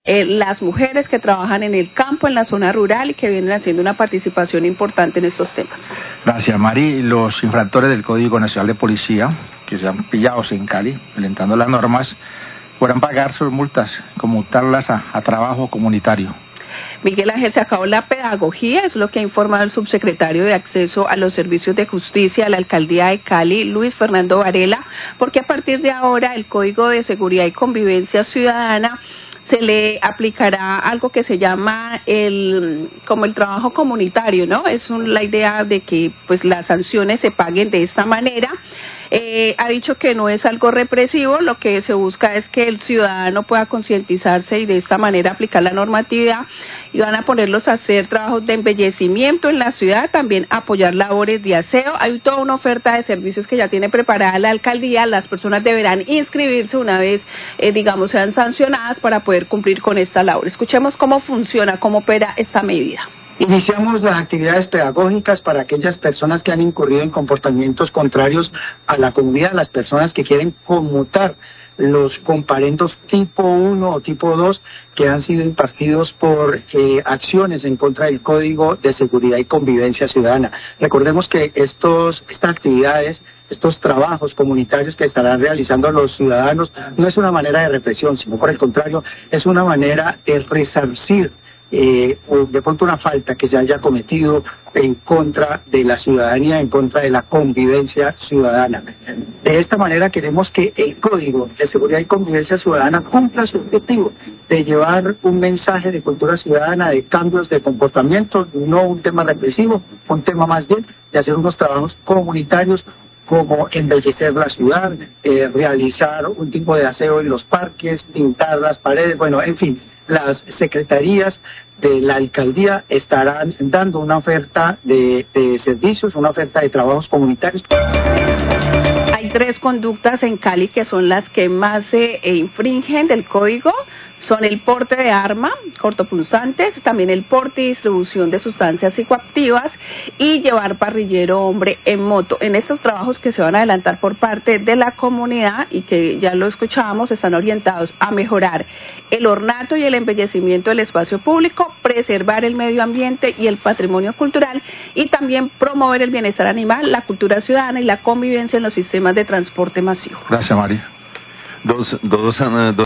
las mujeres que trabajan en el campo, en la zona rural y que vienen haciendo una participación importante en estos temas. Gracias, Mari. Los infractores del Código Nacional de Policía, que sean pillados en Cali, violentando las normas, podrán pagar sus multas, conmutarlas a trabajo comunitario. Miguel Ángel, se acabó la pedagogía, es lo que ha informado el subsecretario de Acceso a los Servicios de Justicia de la Alcaldía de Cali, Luis Fernando Varela, porque a partir de ahora el Código de Seguridad y Convivencia Ciudadana se le aplicará algo que se llama como el trabajo comunitario, ¿no? Es la idea de que pues las sanciones se paguen de esta manera. Ha dicho que no es algo represivo, lo que se busca es que el ciudadano pueda concientizarse y de esta manera aplicar la normatividad, y van a ponerlos a hacer trabajos de embellecimiento en la ciudad, también apoyar labores de aseo. Hay toda una oferta de servicios que ya tiene preparada la alcaldía, las personas deberán inscribirse una vez, sean sancionadas para poder cumplir con esta labor. Escuchemos cómo funciona, cómo opera esta medida. Iniciamos las actividades pedagógicas para aquellas personas que han incurrido en comportamientos contrarios a la comunidad, las personas que quieren conmutar los comparendos tipo 1 o tipo 2 que han sido impartidos por acciones en contra del Código de Seguridad y Convivencia Ciudadana. Recordemos que estas actividades, estos trabajos comunitarios que estarán realizando los ciudadanos, no es una manera de represión, sino por el contrario, es una manera de resarcir de pronto una falta que se haya cometido en contra de la ciudadanía, en contra de la convivencia ciudadana. De esta manera queremos que el Código de Seguridad y Convivencia Ciudadana cumpla su objetivo de llevar un mensaje de cultura ciudadana, de cambios de comportamiento, no un tema represivo, un tema más bien de hacer unos trabajos comunitarios como embellecer la ciudad, realizar un tipo de aseo en los parques, pintar las paredes, bueno, en fin. Las secretarías de la alcaldía estarán dando una oferta de servicios, una oferta de trabajos comunitarios. Hay 3 conductas en Cali que son las que más se infringen del código. Son el porte de arma, cortopunzantes, también el porte y distribución de sustancias psicoactivas y llevar parrillero hombre en moto. En estos trabajos que se van a adelantar por parte de la comunidad y que ya lo escuchábamos, están orientados a mejorar el ornato y el embellecimiento del espacio público, preservar el medio ambiente y el patrimonio cultural y también promover el bienestar animal, la cultura ciudadana y la convivencia en los sistemas de transporte masivo. Gracias, María.